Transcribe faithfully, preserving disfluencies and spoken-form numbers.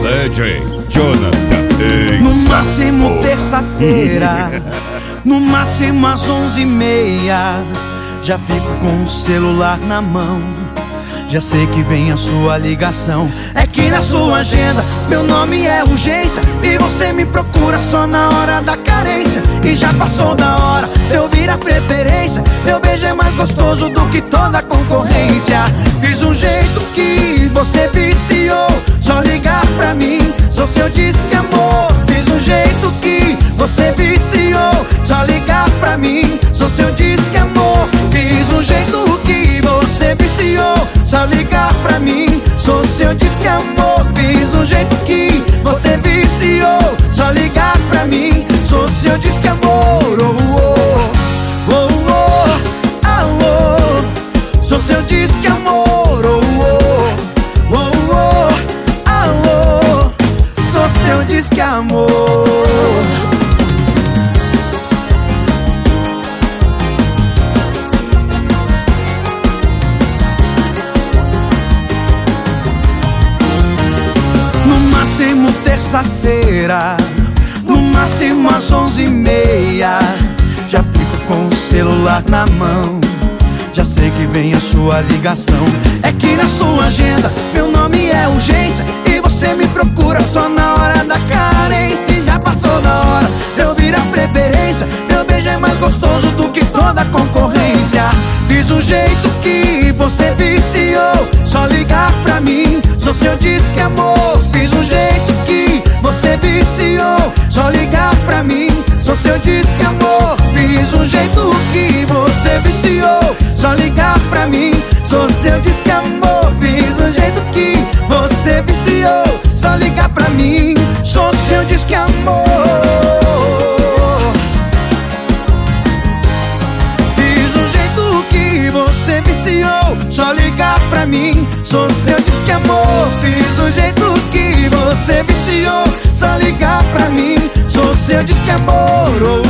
D J Jonathan. No máximo terça-feira, no máximo às onze e meia, já fico com o celular na mão. Já sei que vem a sua ligação. É que na sua agenda meu nome é urgência, e você me procura só na hora da carência. E já passou da hora de eu vir a preferência. Meu beijo é mais gostoso do que toda a concorrência. Fiz um jeito que você viciou, só ligar pra mim, sou seu disque amor. Fiz um jeito que você viciou, só ligar pra mim, sou seu disque amor. Fiz um jeito que você viciou, só ligar pra mim, sou seu disque amor. Fiz um jeito que você viciou, só ligar pra mim, sou seu disque amor. Oh, oh, oh, oh, alô, sou seu disque amor. Oh, oh, oh, oh, alô, sou seu disque amor. No máximo terça-feira, no máximo às onze e meia, já fico com o celular na mão. Já sei que vem a sua ligação. É que na sua agenda meu nome é urgência, e você me procura só na hora da carência. E já passou da hora de eu vir a preferência. Meu beijo é mais gostoso do que toda a concorrência. Fiz um jeito que você viciou, só ligar pra mim, sou seu disque amor. Fiz um jeito que você viciou, só ligar pra mim, sou seu disque amor. Fiz um jeito que você viciou, só ligar pra mim, sou seu disque amor. Fiz um jeito que você viciou, só ligar pra mim, sou seu disque amor. Fiz um jeito que você viciou, só ligar pra mim, sou seu disque amor. Fiz um jeito que você viciou, só ligar pra mim, sou seu disque amor.